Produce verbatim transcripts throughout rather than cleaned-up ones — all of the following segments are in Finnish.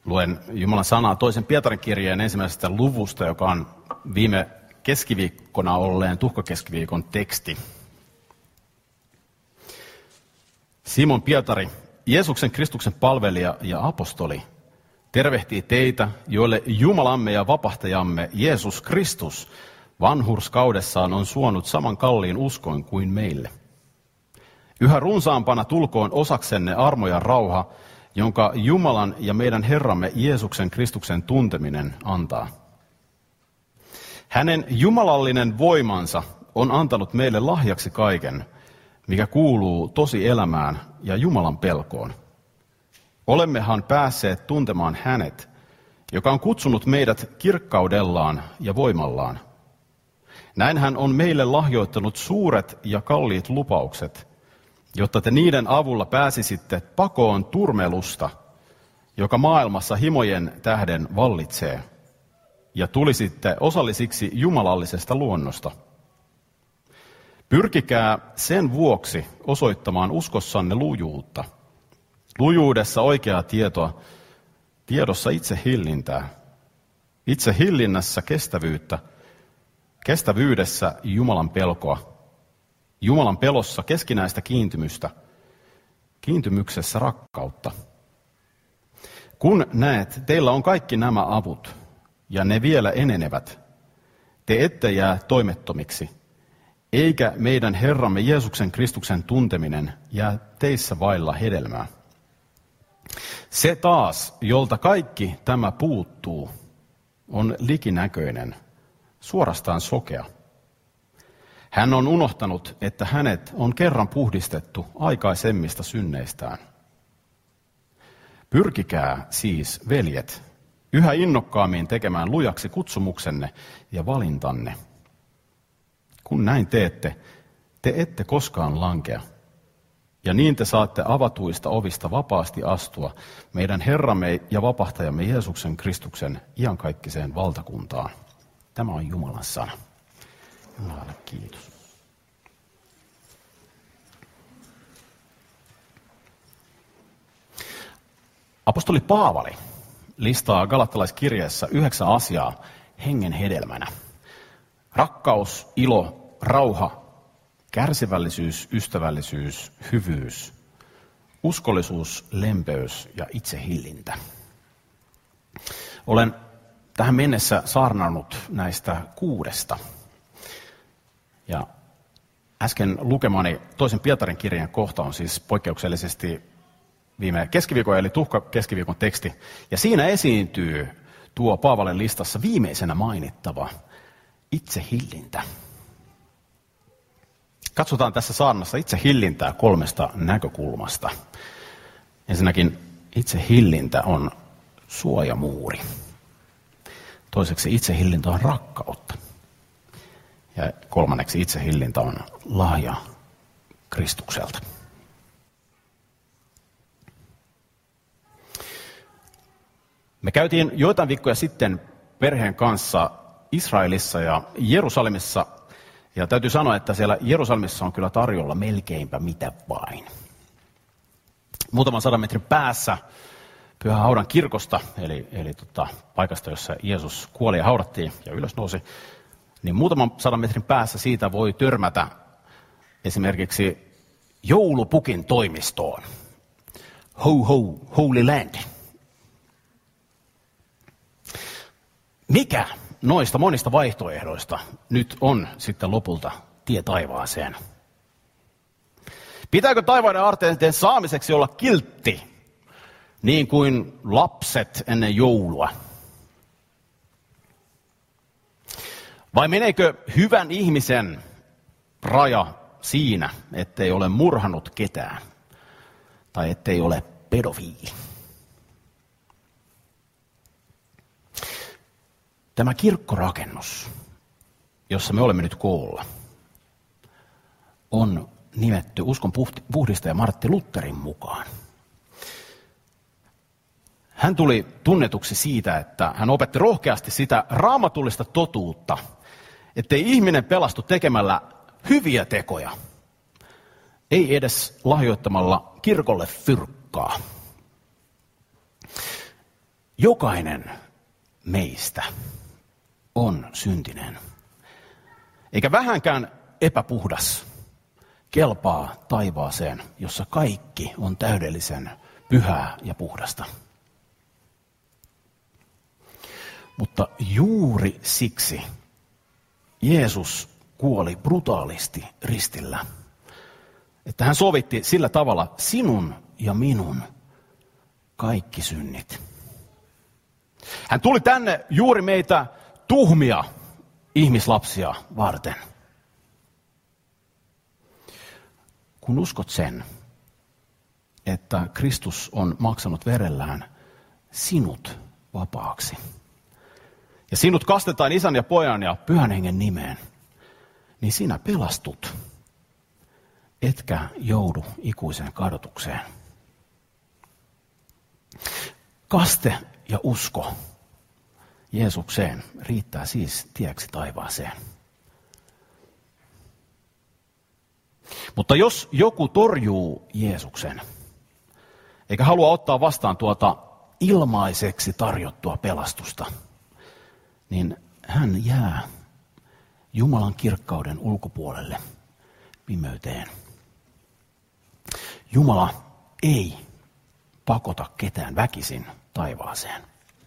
Luen Jumalan sanaa toisen Pietarin kirjeen ensimmäisestä luvusta, joka on viime keskiviikkona olleen tuhkakeskiviikon teksti. Simon Pietari, Jeesuksen Kristuksen palvelija ja apostoli, tervehtii teitä, joille Jumalamme ja vapahtajamme Jeesus Kristus vanhurskaudessaan on suonut saman kalliin uskon kuin meille. Yhä runsaampana tulkoon osaksenne armo ja rauha, jonka Jumalan ja meidän Herramme Jeesuksen Kristuksen tunteminen antaa. Hänen jumalallinen voimansa on antanut meille lahjaksi kaiken, mikä kuuluu tosi elämään ja Jumalan pelkoon. Olemmehan päässeet tuntemaan hänet, joka on kutsunut meidät kirkkaudellaan ja voimallaan. Näin hän on meille lahjoittanut suuret ja kalliit lupaukset, jotta te niiden avulla pääsisitte pakoon turmelusta, joka maailmassa himojen tähden vallitsee, ja tulisitte osallisiksi jumalallisesta luonnosta. Pyrkikää sen vuoksi osoittamaan uskossanne lujuutta. Lujuudessa oikeaa tietoa, tiedossa itse hillintää. Itse hillinnässä kestävyyttä, kestävyydessä Jumalan pelkoa. Jumalan pelossa keskinäistä kiintymystä, kiintymyksessä rakkautta. Kun näet, teillä on kaikki nämä avut, ja ne vielä enenevät, te ette jää toimettomiksi, eikä meidän Herramme Jeesuksen Kristuksen tunteminen jää teissä vailla hedelmää. Se taas, jolta kaikki tämä puuttuu, on likinäköinen, suorastaan sokea. Hän on unohtanut, että hänet on kerran puhdistettu aikaisemmista synneistään. Pyrkikää siis, veljet, yhä innokkaammin tekemään lujaksi kutsumuksenne ja valintanne. Kun näin teette, te ette koskaan lankea. Ja niin te saatte avatuista ovista vapaasti astua meidän Herramme ja vapahtajamme Jeesuksen Kristuksen iankaikkiseen valtakuntaan. Tämä on Jumalan sana. Jumalalle kiitos. Apostoli Paavali listaa galattalaiskirjeessä yhdeksän asiaa hengen hedelmänä. Rakkaus, ilo, rauha, kärsivällisyys, ystävällisyys, hyvyys, uskollisuus, lempeys ja itsehillintä. Olen tähän mennessä saarnannut näistä kuudesta. Ja äsken lukemani toisen Pietarin kirjan kohta on siis poikkeuksellisesti viime keskiviikon eli tuhka keskiviikon teksti. Ja siinä esiintyy tuo Paavalin listassa viimeisenä mainittava itsehillintä. Katsotaan tässä saarnassa itsehillintää kolmesta näkökulmasta. Ensinnäkin itsehillintä on suojamuuri. Toiseksi itsehillintä on rakkautta. Ja kolmanneksi itsehillintä on lahja Kristukselta. Me käytiin joitain viikkoja sitten perheen kanssa Israelissa ja Jerusalemissa. Ja täytyy sanoa, että siellä Jerusalemissa on kyllä tarjolla melkeinpä mitä vain. Muutaman sadan metrin päässä Pyhän Haudan kirkosta, eli, eli tota, paikasta, jossa Jeesus kuoli ja haudattiin ja ylös nousi, niin muutaman sadan metrin päässä siitä voi törmätä esimerkiksi joulupukin toimistoon. Ho ho, Holy Land. Mikä noista monista vaihtoehdoista nyt on sitten lopulta tie taivaaseen? Pitääkö taivaiden aarteiden saamiseksi olla kiltti, niin kuin lapset ennen joulua? Vai meneekö hyvän ihmisen raja siinä, ettei ole murhannut ketään tai ettei ole pedofiili? Tämä kirkkorakennus, jossa me olemme nyt koolla, on nimetty uskon puhdistaja Martti Lutherin mukaan. Hän tuli tunnetuksi siitä, että hän opetti rohkeasti sitä raamatullista totuutta, ettei ihminen pelastu tekemällä hyviä tekoja, ei edes lahjoittamalla kirkolle fyrkkaa. jokainen meistä on syntinen, eikä vähänkään epäpuhdas kelpaa taivaaseen, jossa kaikki on täydellisen pyhää ja puhdasta. Mutta juuri siksi Jeesus kuoli brutaalisti ristillä, että hän sovitti sillä tavalla sinun ja minun kaikki synnit. Hän tuli tänne juuri meitä tuhmia ihmislapsia varten. Kun uskot sen, että Kristus on maksanut verellään sinut vapaaksi, ja sinut kastetaan Isän ja Pojan ja Pyhän Hengen nimeen, niin sinä pelastut, etkä joudu ikuiseen kadotukseen. Kaste ja usko Jeesukseen riittää siis tieksi taivaaseen. Mutta jos joku torjuu Jeesuksen, eikä halua ottaa vastaan tuota ilmaiseksi tarjottua pelastusta, niin hän jää Jumalan kirkkauden ulkopuolelle pimeyteen. Jumala ei pakota ketään väkisin taivaaseen.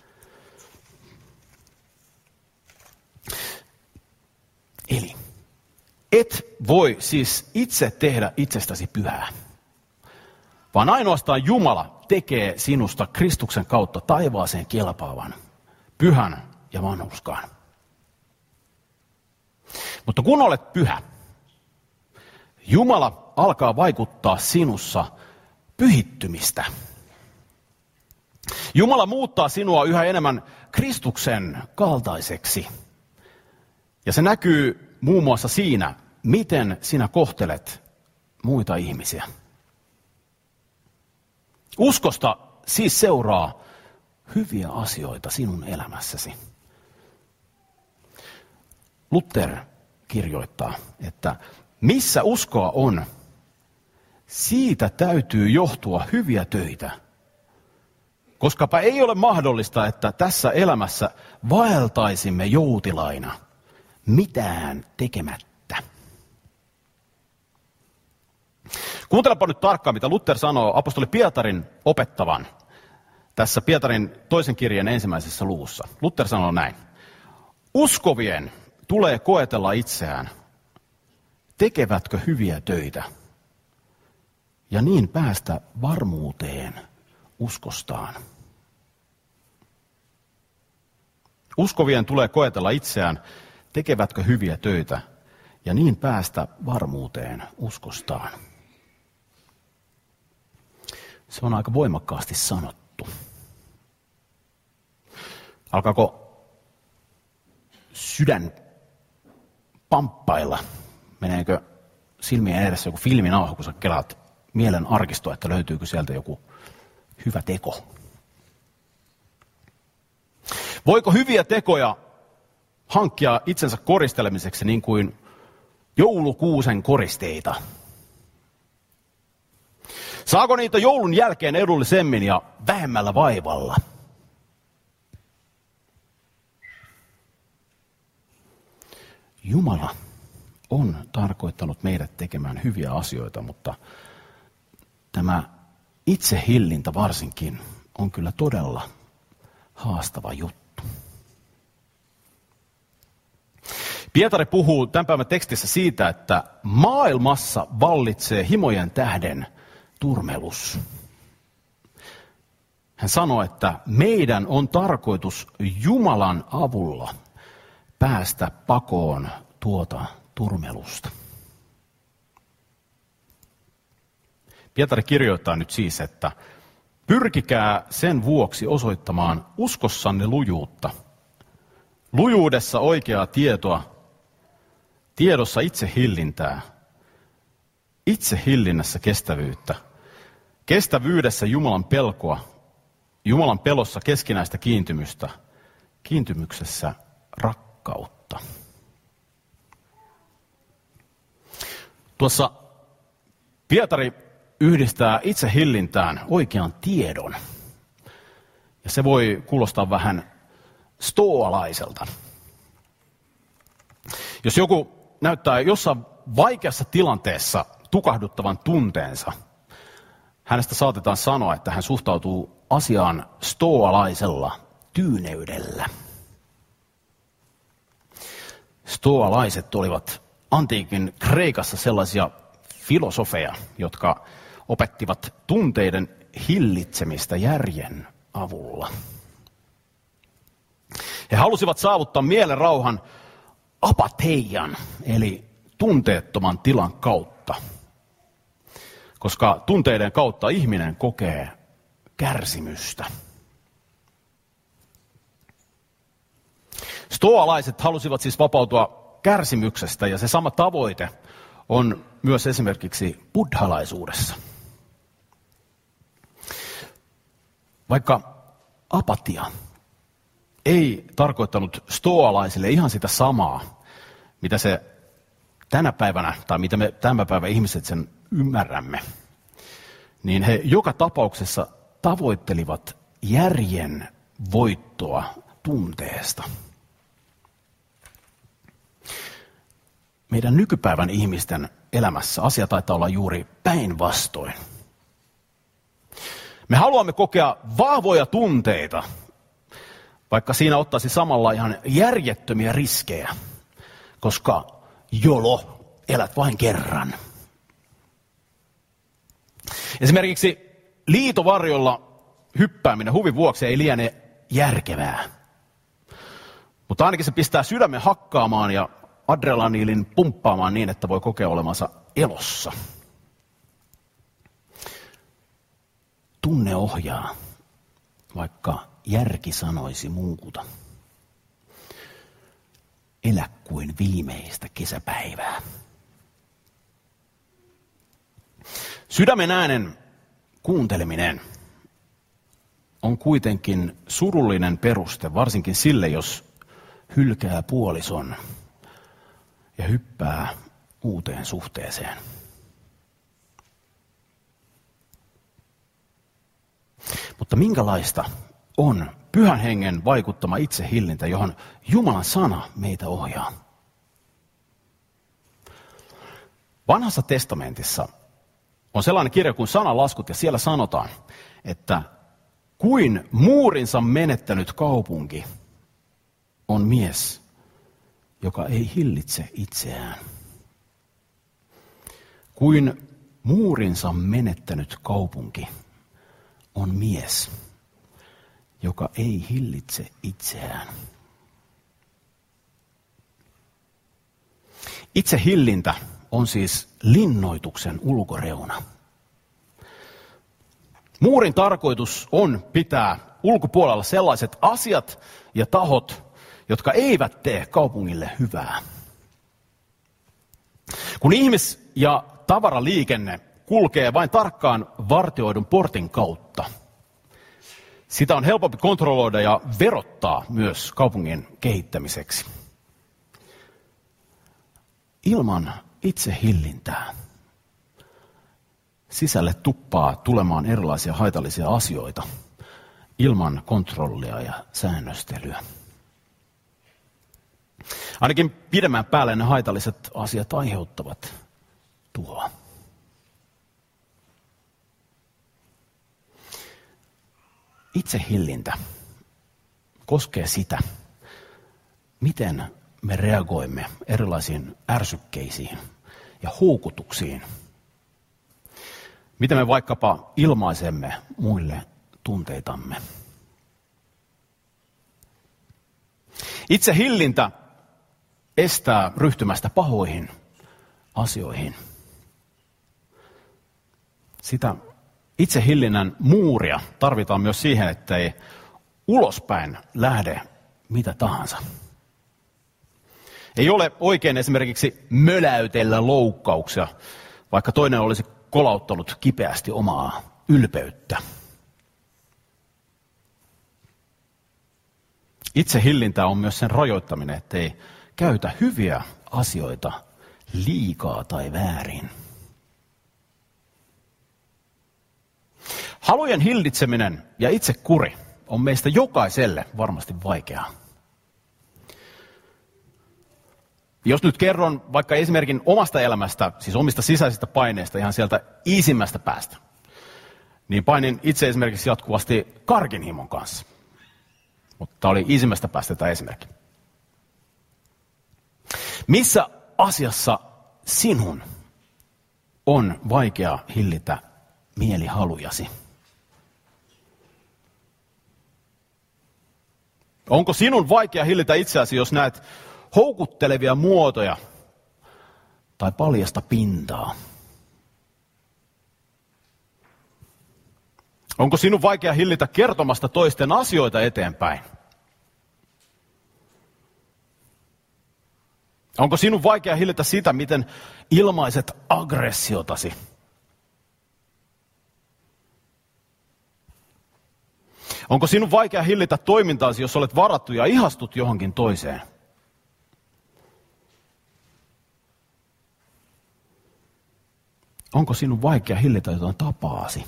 Eli et voi siis itse tehdä itsestäsi pyhää, vaan ainoastaan Jumala tekee sinusta Kristuksen kautta taivaaseen kelpaavan, pyhän ja vanhurskaan. Mutta kun olet pyhä, Jumala alkaa vaikuttaa sinussa pyhittymistä. Jumala muuttaa sinua yhä enemmän Kristuksen kaltaiseksi. Ja se näkyy muun muassa siinä, miten sinä kohtelet muita ihmisiä. Uskosta siis seuraa hyviä asioita sinun elämässäsi. Luther kirjoittaa, että missä uskoa on, siitä täytyy johtua hyviä töitä. Koskapa ei ole mahdollista, että tässä elämässä vaeltaisimme joutilaina mitään tekemättä. Kuuntelepa nyt tarkkaan, mitä Luther sanoo apostoli Pietarin opettavan tässä Pietarin toisen kirjeen ensimmäisessä luvussa. Luther sanoo näin. Uskovien tulee koetella itseään, tekevätkö hyviä töitä, ja niin päästä varmuuteen uskostaan. Uskovien tulee koetella itseään, tekevätkö hyviä töitä, ja niin päästä varmuuteen uskostaan. Se on aika voimakkaasti sanottu. Alkaako sydän pamppailla? Meneekö silmien edessä joku filminauha, kun sä kelaat mielen arkistoa, että löytyykö sieltä joku hyvä teko? Voiko hyviä tekoja hankkia itsensä koristelemiseksi niin kuin joulukuusen koristeita? Saako niitä joulun jälkeen edullisemmin ja vähemmällä vaivalla? Jumala on tarkoittanut meidät tekemään hyviä asioita, mutta tämä itsehillintä varsinkin on kyllä todella haastava juttu. Pietari puhuu tämän päivän tekstissä siitä, että maailmassa vallitsee himojen tähden turmelus. Hän sanoo, että meidän on tarkoitus Jumalan avulla päästä pakoon tuota turmelusta. Pietari kirjoittaa nyt siis, että pyrkikää sen vuoksi osoittamaan uskossanne lujuutta. Lujuudessa oikeaa tietoa, tiedossa itsehillintää, itsehillinnässä kestävyyttä, kestävyydessä Jumalan pelkoa, Jumalan pelossa keskinäistä kiintymystä, kiintymyksessä rakkautta. Tuossa Pietari yhdistää itsehillintään oikean tiedon. Ja se voi kuulostaa vähän stoalaiselta. Jos joku näyttää jossain vaikeassa tilanteessa tukahduttavan tunteensa, hänestä saatetaan sanoa, että hän suhtautuu asiaan stoalaisella tyyneydellä. Stoalaiset olivat antiikin Kreikassa sellaisia filosofeja, jotka opettivat tunteiden hillitsemistä järjen avulla. He halusivat saavuttaa mielen rauhan apateian, eli tunteettoman tilan kautta. Koska tunteiden kautta ihminen kokee kärsimystä. Stoalaiset halusivat siis vapautua kärsimyksestä, ja se sama tavoite on myös esimerkiksi buddhalaisuudessa. Vaikka apatia ei tarkoittanut stoalaisille ihan sitä samaa, mitä se tänä päivänä, tai mitä me tämän päivän ihmiset sen ymmärrämme, niin he joka tapauksessa tavoittelivat järjen voittoa tunteesta. Meidän nykypäivän ihmisten elämässä asia taitaa olla juuri päinvastoin. Me haluamme kokea vahvoja tunteita, vaikka siinä ottaisi samalla ihan järjettömiä riskejä, koska jolo, elät vain kerran. Esimerkiksi liitovarjolla hyppääminen huvin vuoksi ei liene järkevää, mutta ainakin se pistää sydämen hakkaamaan ja adrenaliinin pumppaamaan niin, että voi kokea olemansa elossa. Tunne ohjaa, vaikka järki sanoisi muuta. Elä kuin viimeistä kesäpäivää. Sydämen äänen kuunteleminen on kuitenkin surullinen peruste, varsinkin sille, jos hylkää puolison ja hyppää uuteen suhteeseen. Mutta minkälaista on Pyhän Hengen vaikuttama itsehillintä, johon Jumalan sana meitä ohjaa? Vanhassa testamentissa on sellainen kirja kuin Sananlaskut, ja siellä sanotaan, että kuin muurinsa menettänyt kaupunki on mies, joka ei hillitse itseään. Kuin muurinsa menettänyt kaupunki on mies, joka ei hillitse itseään. Itsehillintä on siis linnoituksen ulkoreuna. Muurin tarkoitus on pitää ulkopuolella sellaiset asiat ja tahot, jotka eivät tee kaupungille hyvää. Kun ihmis- ja tavaraliikenne kulkee vain tarkkaan vartioidun portin kautta, sitä on helpompi kontrolloida ja verottaa myös kaupungin kehittämiseksi. Ilman itsehillintää sisälle tuppaa tulemaan erilaisia haitallisia asioita ilman kontrollia ja säännöstelyä. Ainakin pidemmän päälle ne haitalliset asiat aiheuttavat tuhoa. Itsehillintä koskee sitä, miten me reagoimme erilaisiin ärsykkeisiin ja houkutuksiin. Miten me vaikkapa ilmaisemme muille tunteitamme. Itsehillintä estää ryhtymästä pahoihin asioihin. Sitä itsehillinnän muuria tarvitaan myös siihen, että ei ulospäin lähde mitä tahansa. Ei ole oikein esimerkiksi möläytellä loukkauksia, vaikka toinen olisi kolauttanut kipeästi omaa ylpeyttä. Itsehillintä on myös sen rajoittaminen, ettei käytä hyviä asioita liikaa tai väärin. Halujen hillitseminen ja itsekuri on meistä jokaiselle varmasti vaikeaa. Jos nyt kerron vaikka esimerkin omasta elämästä, siis omista sisäisistä paineista, ihan sieltä iisimmästä päästä, niin painin itse esimerkiksi jatkuvasti karkinhimon kanssa. Mutta tämä oli iisimmästä päästä tämä esimerkki. Missä asiassa sinun on vaikea hillitä mielihalujasi? Onko sinun vaikea hillitä itseäsi, jos näet houkuttelevia muotoja tai paljasta pintaa? Onko sinun vaikea hillitä kertomasta toisten asioita eteenpäin? Onko sinun vaikea hillitä sitä, miten ilmaiset aggressiotasi? Onko sinun vaikea hillitä toimintaasi, jos olet varattu ja ihastut johonkin toiseen? Onko sinun vaikea hillitä jotain tapaasi?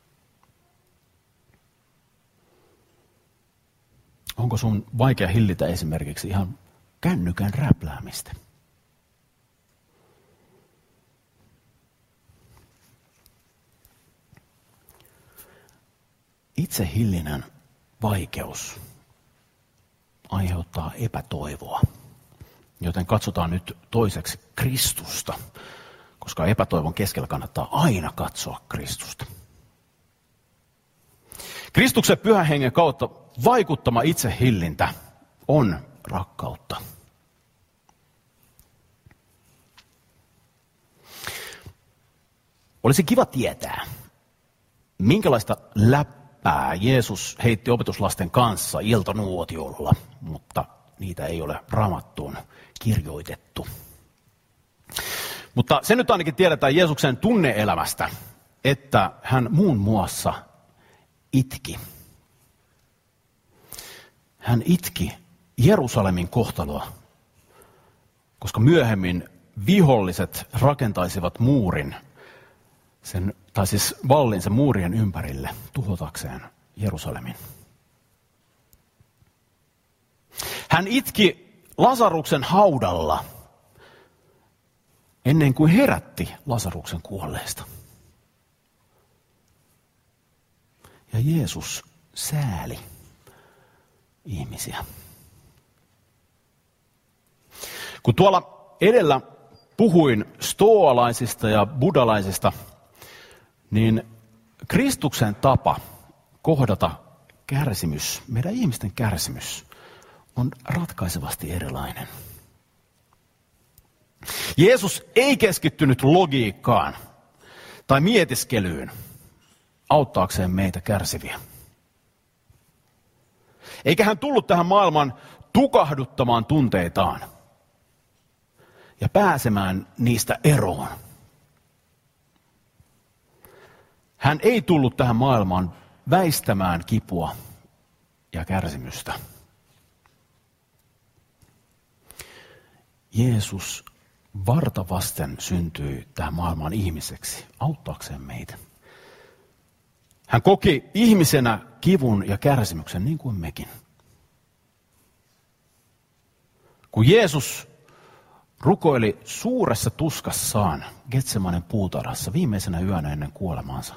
Onko sun vaikea hillitä esimerkiksi ihan kännykän räpläämistä? Itsehillinnän vaikeus aiheuttaa epätoivoa, joten katsotaan nyt toiseksi Kristusta, koska epätoivon keskellä kannattaa aina katsoa Kristusta. Kristuksen pyhän hengen kautta vaikuttama itsehillintä on rakkautta. Olisi kiva tietää, minkälaista läppää Jeesus heitti opetuslasten kanssa iltanuotiolla, mutta niitä ei ole Raamattuun kirjoitettu. Mutta se nyt ainakin tiedetään Jeesuksen tunne-elämästä, että hän muun muassa itki. Hän itki Jerusalemin kohtaloa, koska myöhemmin viholliset rakentaisivat muurin, sen, tai siis vallin sen muurien ympärille tuhotakseen Jerusalemin. Hän itki Lasaruksen haudalla ennen kuin herätti Lasaruksen kuolleesta. Ja Jeesus sääli ihmisiä. Kun tuolla edellä puhuin stoalaisista ja buddhalaisista, niin Kristuksen tapa kohdata kärsimys, meidän ihmisten kärsimys, on ratkaisevasti erilainen. Jeesus ei keskittynyt logiikkaan tai mietiskelyyn auttaakseen meitä kärsiviä. Eikä hän tullut tähän maailmaan tukahduttamaan tunteitaan ja pääsemään niistä eroon. Hän ei tullut tähän maailmaan väistämään kipua ja kärsimystä. Jeesus varta vasten syntyi tähän maailmaan ihmiseksi, auttaakseen meitä. Hän koki ihmisenä kivun ja kärsimyksen niin kuin mekin. Kun Jeesus rukoili suuressa tuskassaan Getsemanen puutarhassa viimeisenä yönä ennen kuolemaansa,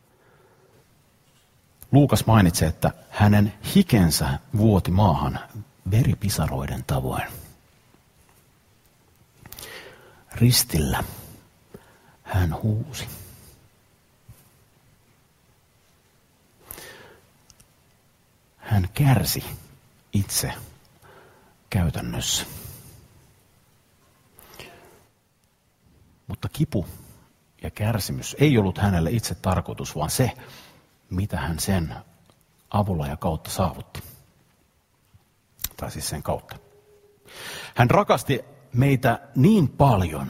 Luukas mainitsee, että hänen hikensä vuoti maahan veripisaroiden tavoin. Ristillä hän huusi. Hän kärsi itse käytännössä. Mutta kipu ja kärsimys ei ollut hänelle itse tarkoitus, vaan se, mitä hän sen avulla ja kautta saavutti. Tai siis sen kautta. Hän rakasti meitä niin paljon,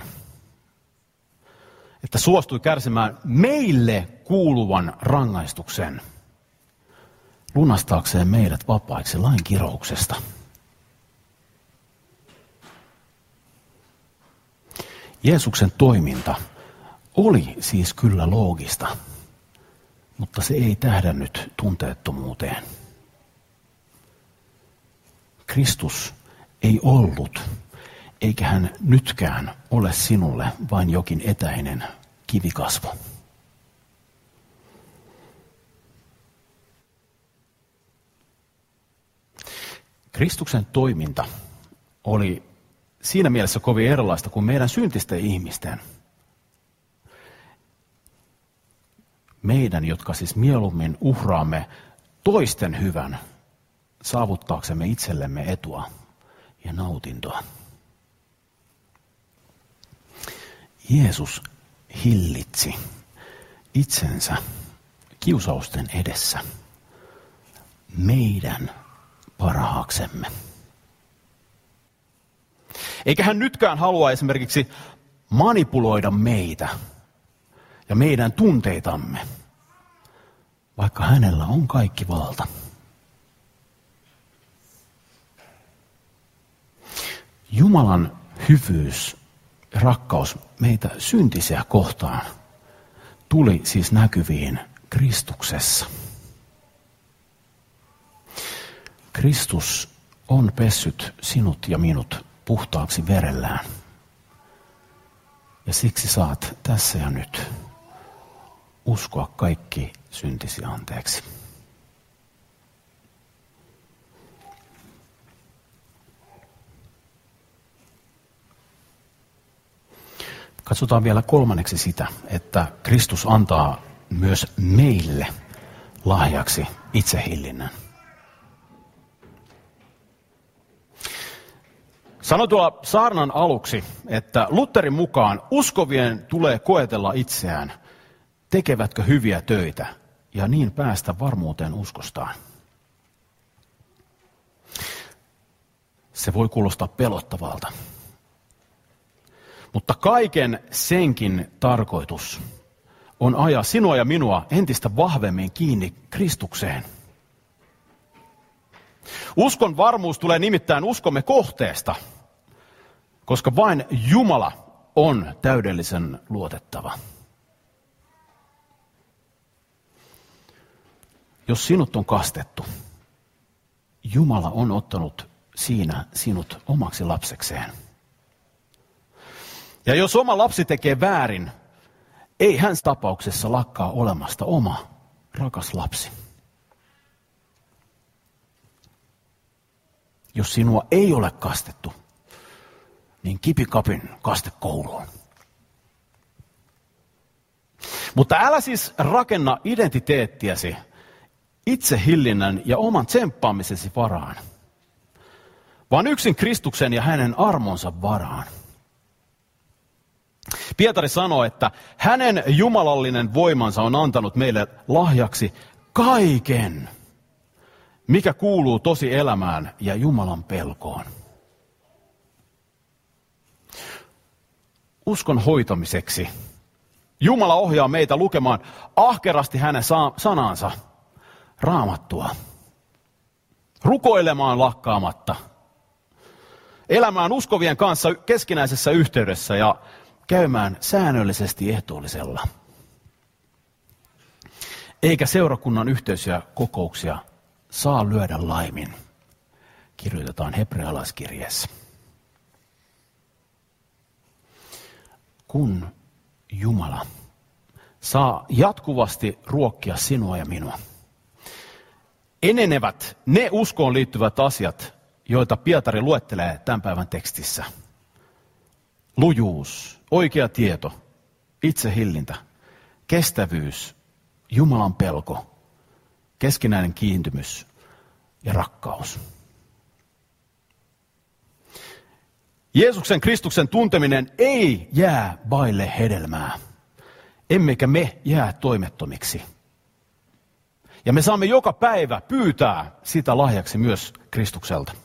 että suostui kärsimään meille kuuluvan rangaistuksen lunastaakseen meidät vapaiksi lain kirouksesta. Jeesuksen toiminta oli siis kyllä loogista, mutta se ei tähdännyt tunteettomuuteen. Kristus ei ollut, eikä hän nytkään ole sinulle vain jokin etäinen kivikasvo. Kristuksen toiminta oli siinä mielessä kovin erilaista kuin meidän syntisten ihmisten. Meidän, jotka siis mieluummin uhraamme toisten hyvän saavuttaaksemme itsellemme etua ja nautintoa. Jeesus hillitsi itsensä kiusausten edessä meidän parhaaksemme. Eikä hän nytkään halua esimerkiksi manipuloida meitä ja meidän tunteitamme, vaikka hänellä on kaikki valta. Jumalan hyvyys ja rakkaus meitä syntisiä kohtaan tuli siis näkyviin Kristuksessa. Kristus on pessyt sinut ja minut puhtaaksi verellään. Ja siksi saat tässä ja nyt uskoa kaikki syntisi anteeksi. Katsotaan vielä kolmanneksi sitä, että Kristus antaa myös meille lahjaksi itsehillinnän. Sanoin tuolla saarnan aluksi, että Lutherin mukaan uskovien tulee koetella itseään, tekevätkö hyviä töitä ja niin päästä varmuuteen uskostaan. Se voi kuulostaa pelottavalta. Mutta kaiken senkin tarkoitus on ajaa sinua ja minua entistä vahvemmin kiinni Kristukseen. Uskon varmuus tulee nimittäin uskomme kohteesta, koska vain Jumala on täydellisen luotettava. Jos sinut on kastettu, Jumala on ottanut siinä sinut omaksi lapsekseen. Ja jos oma lapsi tekee väärin, ei hän tapauksessa lakkaa olemasta oma rakas lapsi. Jos sinua ei ole kastettu, niin kipikapin kaste kouluun. Mutta älä siis rakenna identiteettiäsi itsehillinnän ja oman tsemppaamisesi varaan, vaan yksin Kristuksen ja hänen armonsa varaan. Pietari sanoo, että hänen jumalallinen voimansa on antanut meille lahjaksi kaiken, mikä kuuluu tosi elämään ja Jumalan pelkoon. Uskon hoitamiseksi Jumala ohjaa meitä lukemaan ahkerasti hänen sanansa, Raamattua, rukoilemaan lakkaamatta, elämään uskovien kanssa keskinäisessä yhteydessä ja käymään säännöllisesti ehtoollisella. Eikä seurakunnan yhteisiä kokouksia saa lyödä laimin, kirjoitetaan hebrealaiskirjeessä. Kun Jumala saa jatkuvasti ruokkia sinua ja minua, enenevät ne uskoon liittyvät asiat, joita Pietari luettelee tämän päivän tekstissä. Lujuus, oikea tieto, itsehillintä, kestävyys, Jumalan pelko, keskinäinen kiintymys ja rakkaus. Jeesuksen Kristuksen tunteminen ei jää vaille hedelmää, emmekä me jää toimettomiksi. Ja me saamme joka päivä pyytää sitä lahjaksi myös Kristukselta.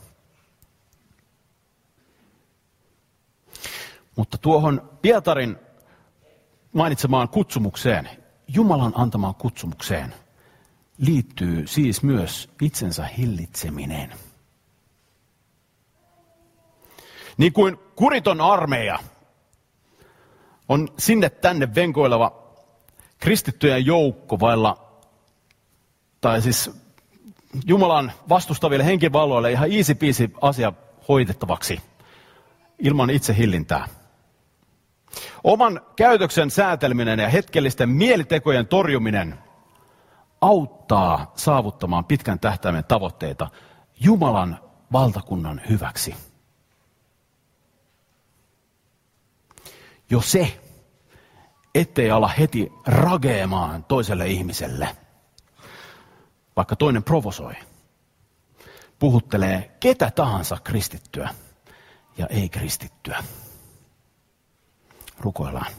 Mutta tuohon Pietarin mainitsemaan kutsumukseen, Jumalan antamaan kutsumukseen, liittyy siis myös itsensä hillitseminen. Niin kuin kuriton armeija on sinne tänne venkoileva kristittyjen joukko vailla, tai siis Jumalan vastustaville henkivalloille ihan easy peasy asia hoitettavaksi, ilman itsehillintää. Oman käytöksen sääteleminen ja hetkellisten mielitekojen torjuminen auttaa saavuttamaan pitkän tähtäimen tavoitteita Jumalan valtakunnan hyväksi. Jo se, ettei ala heti rageemaan toiselle ihmiselle, vaikka toinen provosoi, puhuttelee ketä tahansa kristittyä ja ei kristittyä. Rukoillaan.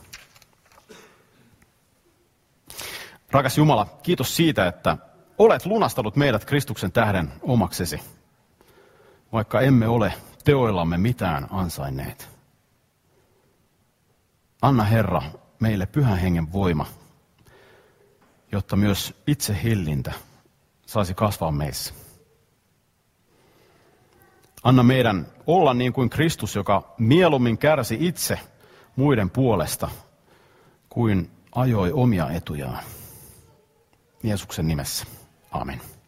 Rakas Jumala, kiitos siitä, että olet lunastanut meidät Kristuksen tähden omaksesi, vaikka emme ole teoillamme mitään ansainneet. Anna Herra meille Pyhän Hengen voima, jotta myös itsehillintä saisi kasvaa meissä. Anna meidän olla niin kuin Kristus, joka mieluummin kärsi itse muiden puolesta, kuin ajoi omia etujaan. Jeesuksen nimessä. Amen.